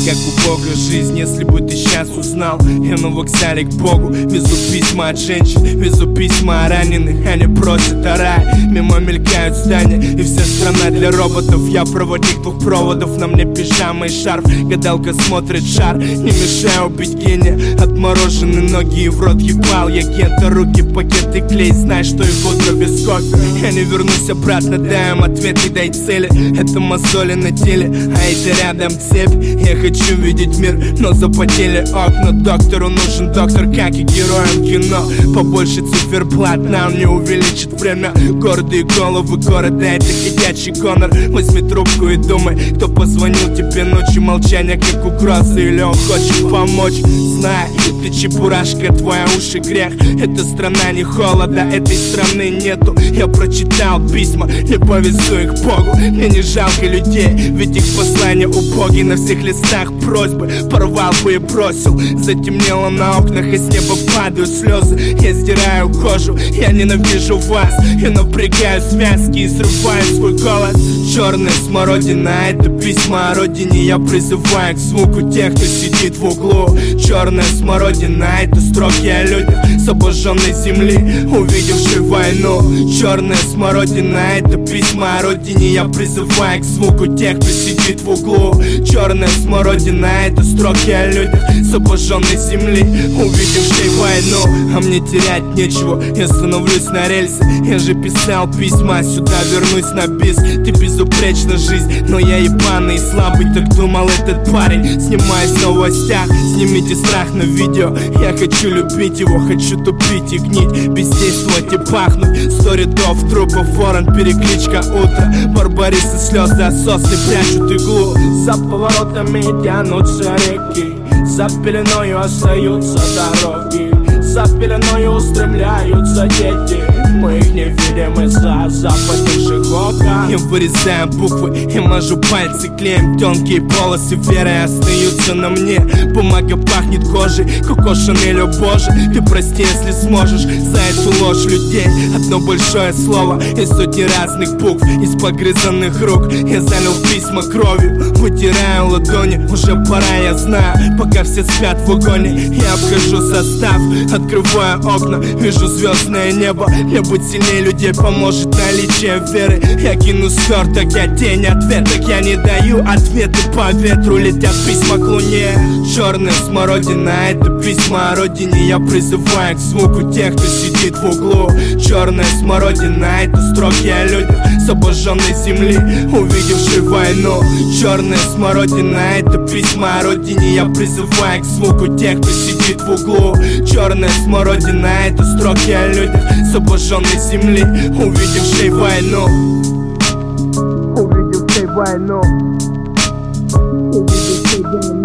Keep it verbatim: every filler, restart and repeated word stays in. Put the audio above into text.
как у Бога жизнь. Если бы ты сейчас узнал, я на вокзале к Богу везу письма от женщин, везу письма о раненых. Они просят о рае, мимо мелькают здания, и вся страна для роботов. Я проводник двух проводов, на мне пижама и шарф. Гадалка смотрит шар, не мешай убить гения. Отморожены ноги и в рот ебал я гента. Руки, пакеты, клей, знай, что их утро без кофе. Я не вернусь обратно, дай им ответ и дай цели. Это мозоли на теле, а это рядом цепь. Я хочу видеть мир, но запотели окна. Доктору нужен доктор, как и героям кино. Побольше циферблат нам не увеличит время. Гордые головы города, это ходячий гонор. Возьми трубку и думай, кто позвонил тебе ночью. Молчание как угроза, или он хочет помочь. Знай, ты чебурашка, твои уши грех. Эта страна не холода, этой страны нету. Я прочитал письма, не повезу их Богу. Мне не жалко людей, ведь их послания убоги. На всех листах просьбы порвал бы и бросил. Затемнело на окнах, и с неба падают слезы. Я сдираю кожу, я ненавижу вас. Я напрягаю связки и срываю свой голос. Черная смородина, это письма о родине. Я призываю к звуку тех, кто сидит в углу. Черная смородина, это строки о людях с обожженной земли, увидевшей войну. Черная смородина, это письма о родине. Я призываю к звуку тех, кто сидит в углу. Черная смородина, это строки о людях с обожженной земли, увидевшей войну. А мне терять нечего, я становлюсь на рельсы. Я же писал письма, сюда вернусь на бис. Ты безупречна жизнь, но я ебаный и слабый. Так думал этот парень, снимаясь в новостях. Снимите страх на видео, я хочу любить его. Хочу тупить и гнить, бездействовать и пахнуть. Сто рядов трупов, ворон, перекличка утро. Барбарисы, слезы, а сосны прячут иглу. За поворотами тянутся реки, за пеленою остаются дороги, за пеленою устремляются дети. Мы их не видим из-за запотевших окон. Я вырезаю буквы и мажу пальцы клеем. Тонкие полосы веры остаются на мне. Бумага пахнет кожей, Коко Шанель, о боже. Ты прости, если сможешь, за эту ложь людей. Одно большое слово и сотни разных букв из погрызанных рук. Я залил письма кровью, вытираю ладони. Уже пора, я знаю, пока все спят в вагоне. Я обхожу состав, открываю окна, вижу звездное небо. Мне быть сильнее людей поможет наличие веры. Я кину сверток, я тень ответок. Я не даю ответы по ветру, летят письма к луне. Черная смородина, это письма о родине. Я призываю к звуку тех, кто сидит в углу. Черная смородина, это строки о людях с обожженной земли, увидевшей войну. Черная смородина, это письма о родине. Я призываю к звуку тех, кто сидит в углу. Черная смородина, это строки о людях с обожженной земли, увидевшей войну. Увидевшей войну. Увидевшей войну.